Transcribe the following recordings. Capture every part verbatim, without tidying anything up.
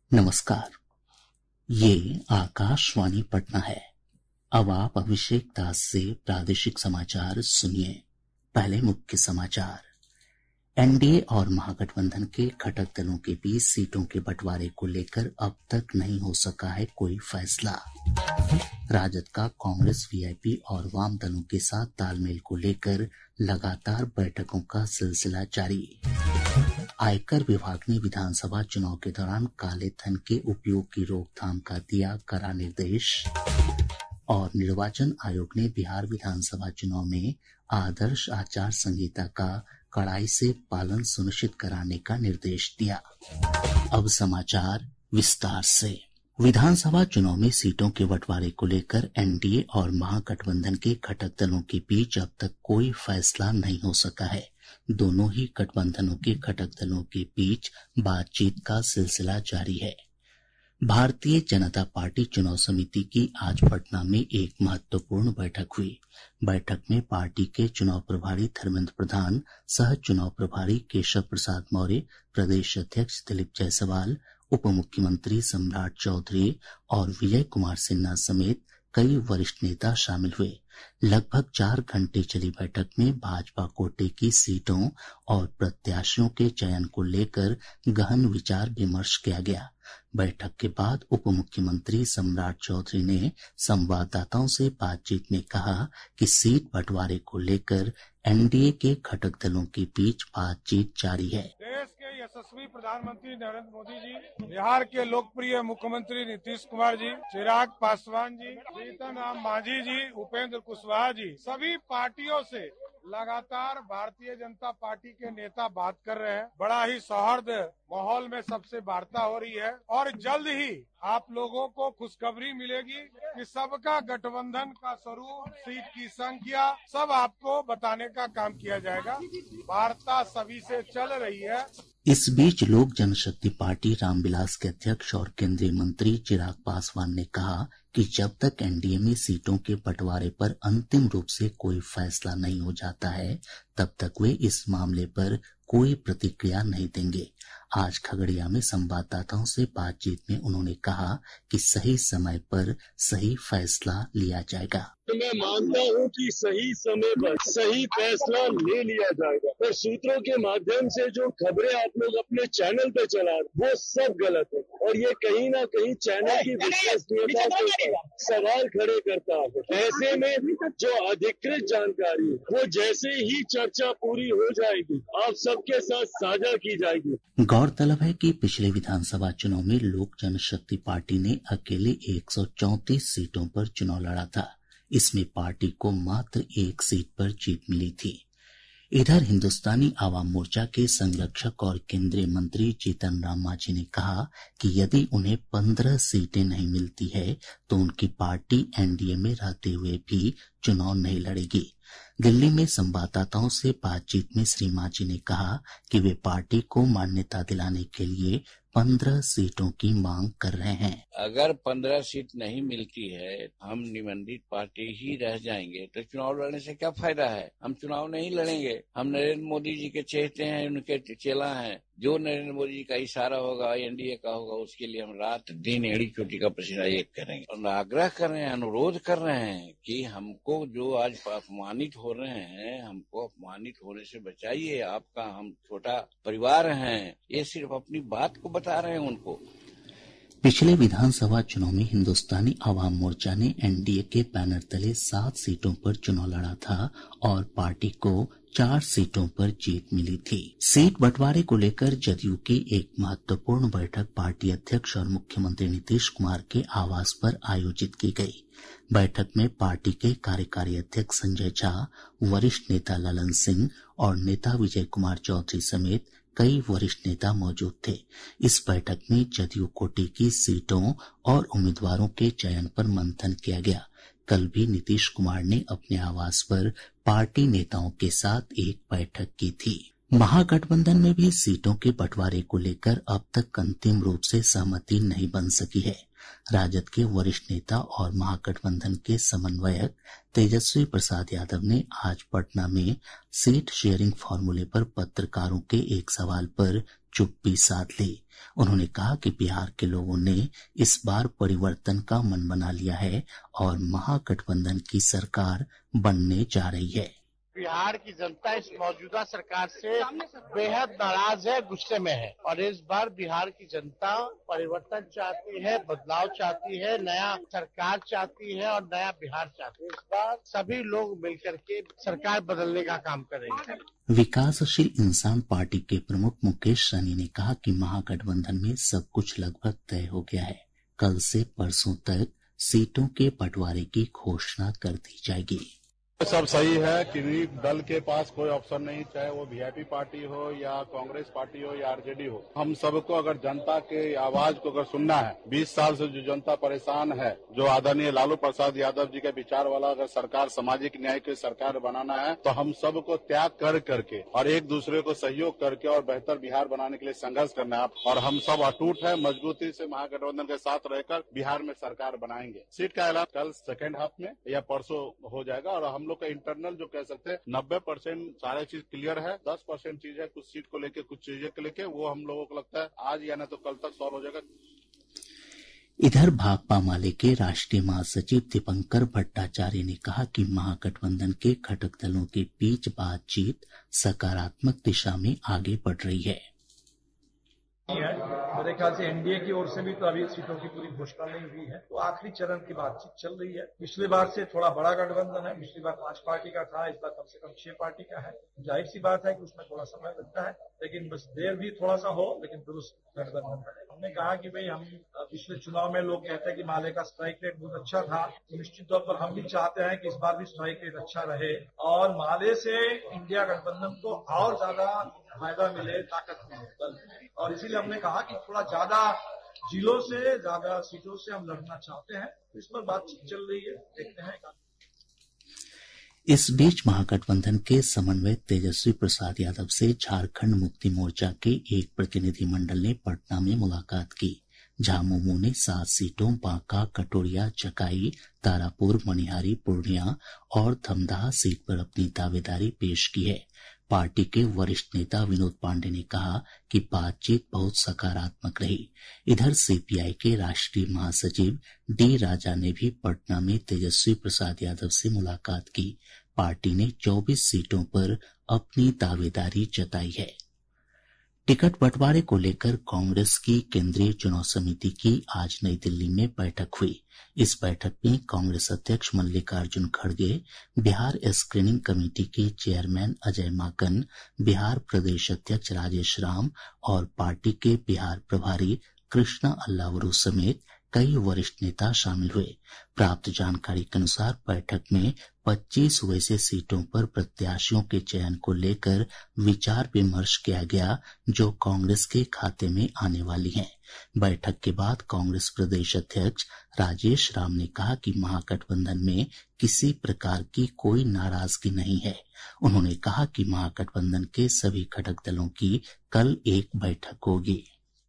नमस्कार। ये आकाशवाणी पटना है। अब आप अभिषेक दास से प्रादेशिक समाचार सुनिए। पहले मुख्य समाचार। एनडीए और महागठबंधन के घटक दलों के बीच सीटों के बंटवारे को लेकर अब तक नहीं हो सका है कोई फैसला। राजद का कांग्रेस, वीआईपी और वाम दलों के साथ तालमेल को लेकर लगातार बैठकों का सिलसिला जारी। आयकर विभाग ने विधानसभा चुनाव के दौरान काले धन के उपयोग की रोकथाम का दिया कड़ा निर्देश। और निर्वाचन आयोग ने बिहार विधानसभा चुनाव में आदर्श आचार संहिता का कड़ाई से पालन सुनिश्चित कराने का निर्देश दिया। अब समाचार विस्तार से। विधानसभा चुनाव में सीटों के बंटवारे को लेकर एनडीए और महागठबंधन के घटक दलों के बीच अब तक कोई फैसला नहीं हो सका है। दोनों ही गठबंधनों के घटक दलों के बीच बातचीत का सिलसिला जारी है। भारतीय जनता पार्टी चुनाव समिति की आज पटना में एक महत्वपूर्ण बैठक हुई। बैठक में पार्टी के चुनाव प्रभारी धर्मेंद्र प्रधान, सह चुनाव प्रभारी केशव प्रसाद मौर्य, प्रदेश अध्यक्ष दिलीप जायसवाल, उप मुख्यमंत्री सम्राट चौधरी और विजय कुमार सिन्हा समेत कई वरिष्ठ नेता शामिल हुए। लगभग चार घंटे चली बैठक में भाजपा कोटे की सीटों और प्रत्याशियों के चयन को लेकर गहन विचार विमर्श किया गया। बैठक के बाद उप मुख्यमंत्री सम्राट चौधरी ने संवाददाताओं से बातचीत में कहा कि सीट बंटवारे को लेकर एनडीए के घटक दलों के बीच बातचीत जारी है। देश के यशस्वी प्रधानमंत्री नरेंद्र मोदी जी, बिहार के लोकप्रिय मुख्यमंत्री नीतीश कुमार जी, चिराग पासवान जी, जीतन राम मांझी जी, उपेंद्र कुशवाहा जी, सभी पार्टियों से लगातार भारतीय जनता पार्टी के नेता बात कर रहे हैं। बड़ा ही सौहार्द माहौल में सबसे वार्ता हो रही है और जल्द ही आप लोगों को खुशखबरी मिलेगी कि सबका गठबंधन का स्वरूप, सीट की संख्या सब आपको बताने का काम किया जाएगा। वार्ता सभी से चल रही है। इस बीच लोक जनशक्ति पार्टी रामविलास के अध्यक्ष और केंद्रीय मंत्री चिराग पासवान ने कहा कि जब तक एनडीए में सीटों के बंटवारे पर अंतिम रूप से कोई फैसला नहीं हो जाता है, तब तक वे इस मामले पर कोई प्रतिक्रिया नहीं देंगे। आज खगड़िया में संवाददाताओं से बातचीत में उन्होंने कहा कि सही समय पर सही फैसला लिया जाएगा। मैं मानता हूं कि सही समय पर सही फैसला ले लिया जाएगा, पर सूत्रों के माध्यम से जो खबरें आप लोग अपने चैनल पे चला रहे वो सब गलत है और ये कहीं ना कहीं चैनल की विश्वसनीयता के सवाल खड़े करता है। ऐसे में जो अधिकृत जानकारी वो जैसे ही चर्चा पूरी हो जाएगी आप सबके साथ साझा की जाएगी। गौरतलब है कि पिछले विधानसभा चुनाव में लोक जनशक्ति पार्टी ने अकेले एक सौ चौंतीस सीटों पर चुनाव लड़ा था। इसमें पार्टी को मात्र एक सीट पर जीत मिली थी। इधर हिंदुस्तानी आवाम मोर्चा के संरक्षक और केंद्रीय मंत्री जीतन राम मांझी ने कहा कि यदि उन्हें पंद्रह सीटें नहीं मिलती है तो उनकी पार्टी एनडीए में रहते हुए भी चुनाव नहीं लड़ेगी। दिल्ली में संवाददाताओं से बातचीत में श्री मांझी ने कहा कि वे पार्टी को मान्यता दिलाने के लिए पंद्रह सीटों की मांग कर रहे हैं। अगर पंद्रह सीट नहीं मिलती है, हम निबंधित पार्टी ही रह जाएंगे तो चुनाव लड़ने से क्या फायदा है। हम चुनाव नहीं लड़ेंगे। हम नरेंद्र मोदी जी के चहेते हैं, उनके चेला हैं। जो नरेंद्र मोदी जी का इशारा होगा, एनडीए का होगा, उसके लिए हम रात दिन एड़ी चोटी का पसीना एक करेंगे। और आग्रह कर रहे हैं, अनुरोध कर रहे हैं कि हमको जो आज अपमानित हो रहे हैं, हमको अपमानित होने से बचाइए। आपका हम छोटा परिवार हैं, ये सिर्फ अपनी बात को बता रहे हैं उनको। पिछले विधानसभा चुनाव में हिंदुस्तानी आवाम मोर्चा ने एनडीए के बैनर तले सात सीटों पर चुनाव लड़ा था और पार्टी को चार सीटों पर जीत मिली थी। सीट बंटवारे को लेकर जदयू की एक महत्वपूर्ण बैठक पार्टी अध्यक्ष और मुख्यमंत्री नीतीश कुमार के आवास पर आयोजित की गई। बैठक में पार्टी के कार्यकारी अध्यक्ष संजय झा, वरिष्ठ नेता ललन सिंह और नेता विजय कुमार चौधरी समेत कई वरिष्ठ नेता मौजूद थे। इस बैठक में जदयू कोटे की सीटों और उम्मीदवारों के चयन पर मंथन किया गया। कल भी नीतीश कुमार ने अपने आवास पर पार्टी नेताओं के साथ एक बैठक की थी। महागठबंधन में भी सीटों के बंटवारे को लेकर अब तक अंतिम रूप से सहमति नहीं बन सकी है। राजद के वरिष्ठ नेता और महागठबंधन के समन्वयक तेजस्वी प्रसाद यादव ने आज पटना में सीट शेयरिंग फार्मूले पर पत्रकारों के एक सवाल पर चुप्पी साध ली। उन्होंने कहा कि बिहार के लोगों ने इस बार परिवर्तन का मन बना लिया है और महागठबंधन की सरकार बनने जा रही है। बिहार की जनता इस मौजूदा सरकार से बेहद नाराज है, गुस्से में है और इस बार बिहार की जनता परिवर्तन चाहती है, बदलाव चाहती है, नया सरकार चाहती है और नया बिहार चाहती है। इस बार सभी लोग मिलकर के सरकार बदलने का काम करेंगे। विकासशील इंसान पार्टी के प्रमुख मुकेश सहनी ने कहा कि महागठबंधन में सब कुछ लगभग तय हो गया है। कल से परसों तक सीटों के बंटवारे की घोषणा कर दी जाएगी। सब सही है कि दल के पास कोई ऑप्शन नहीं, चाहे वो वीआईपी पार्टी हो या कांग्रेस पार्टी हो या आरजेडी हो। हम सबको अगर जनता के आवाज को अगर सुनना है, बीस साल से जो जनता परेशान है, जो आदरणीय लालू प्रसाद यादव जी के विचार वाला अगर सरकार, सामाजिक न्याय की सरकार बनाना है, तो हम सबको त्याग कर करके और एक दूसरे को सहयोग करके और बेहतर बिहार बनाने के लिए संघर्ष करना है। और हम सब अटूट है, मजबूती से महागठबंधन के साथ रहकर बिहार में सरकार बनाएंगे। सीट का ऐलान कल सेकेंड हाफ में या परसों हो जाएगा और हम लोग का इंटरनल जो कह सकते हैं नब्बे परसेंट सारे चीज क्लियर है, दस परसेंट चीज है कुछ सीट को लेके, कुछ चीजें को लेके, वो हम लोगों को लगता है आज या ना तो कल तक सॉल्व हो जाएगा। इधर भाकपा माले के राष्ट्रीय महासचिव दीपंकर भट्टाचार्य ने कहा कि महागठबंधन के घटक दलों के बीच बातचीत सकारात्मक दिशा में आगे बढ़ रही है। मेरे ख्याल से एनडीए की ओर से भी तो अभी सीटों की पूरी घोषणा नहीं हुई है, तो आखिरी चरण की बातचीत चल रही है। पिछली बार से थोड़ा बड़ा गठबंधन है, पिछली बार पांच पार्टी का था, इस बार कम से कम छह पार्टी का है। जाहिर सी बात है कि उसमें थोड़ा समय लगता है, लेकिन बस देर भी थोड़ा सा हो, लेकिन दुरुस्त गठबंधन बने। हमने कहा कि भाई हम पिछले चुनाव में लोग कहते हैं कि माले का स्ट्राइक रेट बहुत अच्छा था, तो निश्चित तौर पर हम भी चाहते हैं कि इस बार भी स्ट्राइक रेट अच्छा रहे और माले से इंडिया गठबंधन को और ज्यादा फायदा मिले, ताकत मिले। और इसीलिए हमने कहा कि थोड़ा ज्यादा जिलों से, ज्यादा सीटों से हम लड़ना चाहते हैं, तो इस पर बातचीत चल रही है, देखते हैं। इस बीच महागठबंधन के समन्वयक तेजस्वी प्रसाद यादव से झारखंड मुक्ति मोर्चा के एक प्रतिनिधिमंडल ने पटना में मुलाकात की। झामुमो ने सात सीटों बांका, कटोरिया, चकाई, तारापुर, मनिहारी, पूर्णिया और धमदाहा सीट पर अपनी दावेदारी पेश की है। पार्टी के वरिष्ठ नेता विनोद पांडे ने कहा कि बातचीत बहुत सकारात्मक रही। इधर सीपीआई के राष्ट्रीय महासचिव डी राजा ने भी पटना में तेजस्वी प्रसाद यादव से मुलाकात की। पार्टी ने चौबीस सीटों पर अपनी दावेदारी जताई है। टिकट बंटवारे को लेकर कांग्रेस की केंद्रीय चुनाव समिति की आज नई दिल्ली में बैठक हुई। इस बैठक में कांग्रेस अध्यक्ष मल्लिकार्जुन खड़गे, बिहार स्क्रीनिंग कमेटी के चेयरमैन अजय माकन, बिहार प्रदेश अध्यक्ष राजेश राम और पार्टी के बिहार प्रभारी कृष्णा अल्लावरू समेत कई वरिष्ठ नेता शामिल हुए। प्राप्त जानकारी के अनुसार बैठक में पच्चीस वैसे सीटों पर प्रत्याशियों के चयन को लेकर विचार विमर्श किया गया जो कांग्रेस के खाते में आने वाली हैं। बैठक के बाद कांग्रेस प्रदेश अध्यक्ष राजेश राम ने कहा कि महागठबंधन में किसी प्रकार की कोई नाराजगी नहीं है। उन्होंने कहा कि महागठबंधन के सभी घटक दलों की कल एक बैठक होगी।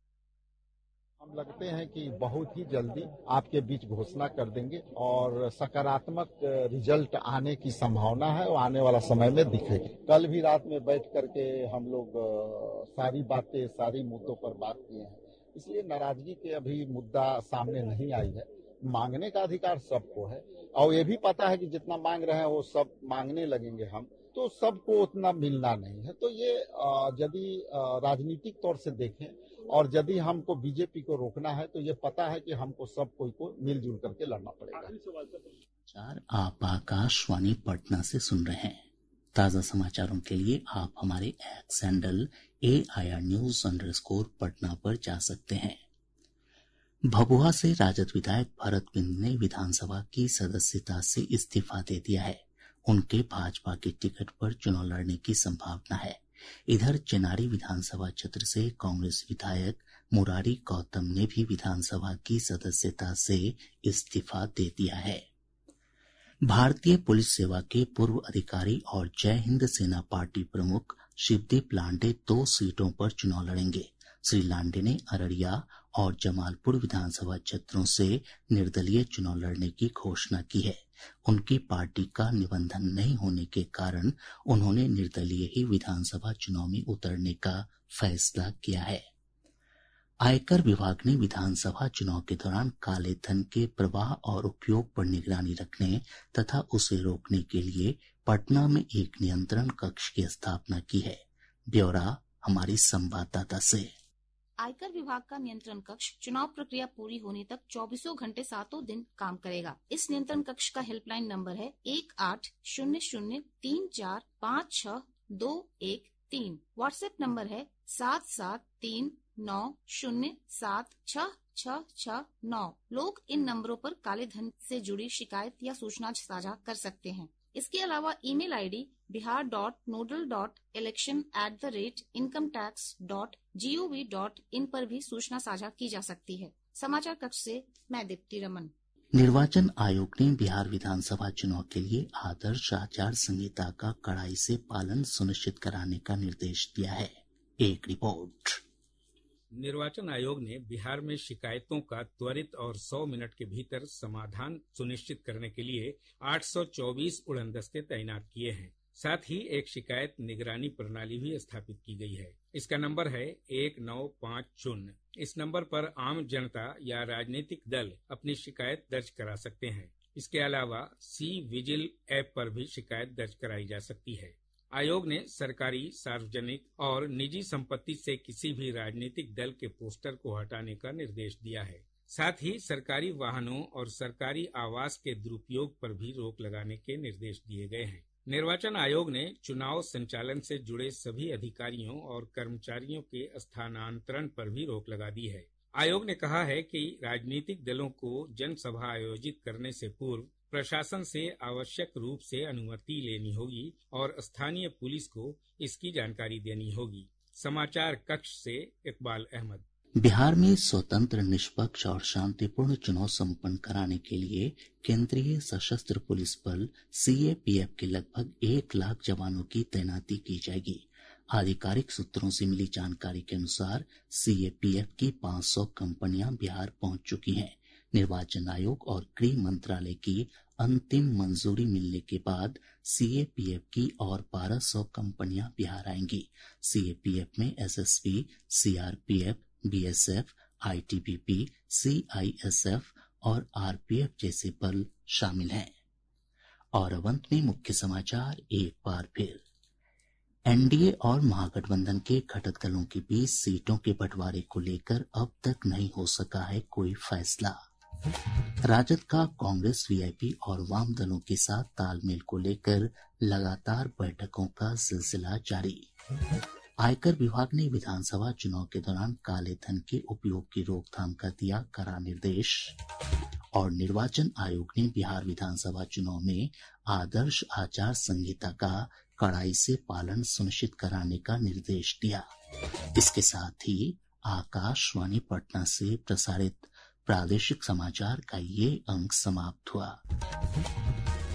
लगते हैं कि बहुत ही जल्दी आपके बीच घोषणा कर देंगे और सकारात्मक रिजल्ट आने की संभावना है और आने वाला समय में दिखेगी। कल भी रात में बैठ करके हम लोग सारी बातें, सारी मुद्दों पर बात किए हैं, इसलिए नाराजगी के अभी मुद्दा सामने नहीं आई है। मांगने का अधिकार सबको है और ये भी पता है कि जितना मांग रहे हैं वो सब मांगने लगेंगे हम, तो सबको उतना मिलना नहीं है। तो ये यदि राजनीतिक तौर से देखें और यदि हमको बीजेपी को रोकना है तो ये पता है कि हमको सब कोई को मिलजुल करके लड़ना पड़ेगा। आप आकाशवाणी पटना से सुन रहे हैं। ताजा समाचारों के लिए आप हमारे X handle A I R news underscore Patna पर जा सकते हैं। भभुआ से राजद विधायक भरत बिंद ने विधानसभा की सदस्यता से इस्तीफा दे दिया है। उनके भाजपा के टिकट पर चुनाव लड़ने की संभावना है। इधर चेनारी विधानसभा क्षेत्र से कांग्रेस विधायक मुरारी गौतम ने भी विधानसभा की सदस्यता से इस्तीफा दे दिया है। भारतीय पुलिस सेवा के पूर्व अधिकारी और जय हिंद सेना पार्टी प्रमुख शिवदीप लांडे दो सीटों पर चुनाव लड़ेंगे। श्री लांडे ने अररिया और जमालपुर विधानसभा क्षेत्रों से निर्दलीय चुनाव लड़ने की घोषणा की है। उनकी पार्टी का निबंधन नहीं होने के कारण उन्होंने निर्दलीय ही विधानसभा चुनाव में उतरने का फैसला किया है। आयकर विभाग ने विधानसभा चुनाव के दौरान काले धन के प्रवाह और उपयोग पर निगरानी रखने तथा उसे रोकने के लिए पटना में एक नियंत्रण कक्ष की स्थापना की है। ब्यौरा हमारी संवाददाता से। आयकर विभाग का नियंत्रण कक्ष चुनाव प्रक्रिया पूरी होने तक चौबीसों घंटे सातों दिन काम करेगा। इस नियंत्रण कक्ष का हेल्पलाइन नंबर है एक आठ शून्य शून्य तीन चार पाँच छह दो एक तीन। व्हाट्सएप नंबर है सात सात तीन नौ शून्य सात छह छह छह नौ। लोग इन नंबरों पर काले धन से जुड़ी शिकायत या सूचना साझा कर सकते हैं। इसके अलावा email ID Bihar dot nodal dot election at the rate income tax dot G O V dot in पर भी सूचना साझा की जा सकती है। समाचार कक्ष से मैं दीप्ति रमन। निर्वाचन आयोग ने बिहार विधानसभा चुनाव के लिए आदर्श आचार संहिता का कड़ाई से पालन सुनिश्चित कराने का निर्देश दिया है। एक रिपोर्ट। निर्वाचन आयोग ने बिहार में शिकायतों का त्वरित और सौ मिनट के भीतर समाधान सुनिश्चित करने के लिए आठ सौ चौबीस उड़नदस्ते तैनात किए हैं। साथ ही एक शिकायत निगरानी प्रणाली भी स्थापित की गई है। इसका नंबर है एक नौ पाँच शून्य। इस नंबर पर आम जनता या राजनीतिक दल अपनी शिकायत दर्ज करा सकते हैं। इसके अलावा सी विजिल ऐप पर भी शिकायत दर्ज कराई जा सकती है। आयोग ने सरकारी, सार्वजनिक और निजी संपत्ति से किसी भी राजनीतिक दल के पोस्टर को हटाने का निर्देश दिया है। साथ ही सरकारी वाहनों और सरकारी आवास के दुरुपयोग पर भी रोक लगाने के निर्देश दिए गए हैं। निर्वाचन आयोग ने चुनाव संचालन से जुड़े सभी अधिकारियों और कर्मचारियों के स्थानांतरण पर भी रोक लगा दी है। आयोग ने कहा है कि राजनीतिक दलों को जनसभा आयोजित करने से पूर्व प्रशासन से आवश्यक रूप से अनुमति लेनी होगी और स्थानीय पुलिस को इसकी जानकारी देनी होगी। समाचार कक्ष से इकबाल अहमद। बिहार में स्वतंत्र, निष्पक्ष और शांतिपूर्ण चुनाव संपन्न कराने के लिए केंद्रीय सशस्त्र पुलिस बल सी ए पी एफ के लगभग एक लाख जवानों की तैनाती की जाएगी। आधिकारिक सूत्रों से मिली जानकारी के अनुसार सी ए पी एफ की पाँच सौ कंपनियां बिहार पहुंच चुकी हैं। निर्वाचन आयोग और गृह मंत्रालय की अंतिम मंजूरी मिलने के बाद सी ए पी एफ की और बारह सौ कंपनियां बिहार आएंगी। सी ए पी एफ में S S B, C R P F, B S F, I T B P, C I S F और आर पी एफ जैसे बल शामिल हैं। और अब अंत में मुख्य समाचार एक बार फिर। एन डी ए और महागठबंधन के घटक दलों के बीच सीटों के बंटवारे को लेकर अब तक नहीं हो सका है कोई फैसला। राजद का कांग्रेस, वी आई पी और वाम दलों के साथ तालमेल को लेकर लगातार बैठकों का सिलसिला जारी। आयकर विभाग ने विधानसभा चुनाव के दौरान काले धन के उपयोग की रोकथाम का दिया कड़ा निर्देश। और निर्वाचन आयोग ने बिहार विधानसभा चुनाव में आदर्श आचार संहिता का कड़ाई से पालन सुनिश्चित कराने का निर्देश दिया। इसके साथ ही आकाशवाणी पटना से प्रसारित प्रादेशिक समाचार का ये अंक समाप्त हुआ।